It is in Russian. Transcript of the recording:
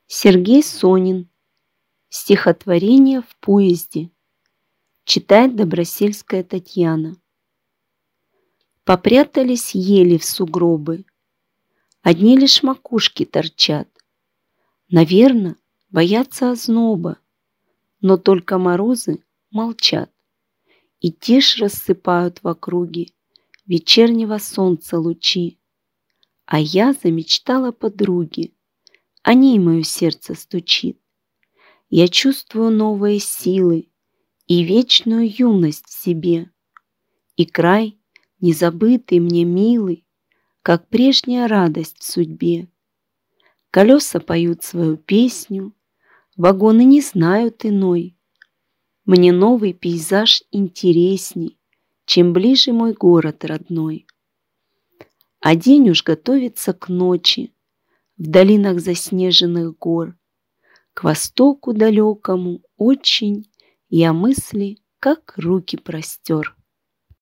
Сергей Сонин. Стихотворение в поезде. Читает Добросельская Татьяна. Попрятались ели в сугробы, одни лишь макушки торчат. Наверно, боятся озноба, но только морозы молчат. И тишь рассыпают в округе вечернего солнца лучи. А я замечтала подруги, о ней мое сердце стучит. Я чувствую новые силы и вечную юность в себе, и край, незабытый мне милый, как прежняя радость в судьбе. Колеса поют свою песню, вагоны не знают иной. Мне новый пейзаж интересней, чем ближе мой город родной. А день уж готовится к ночи в долинах заснеженных гор. К востоку далекому очень я мысли, как руки простер.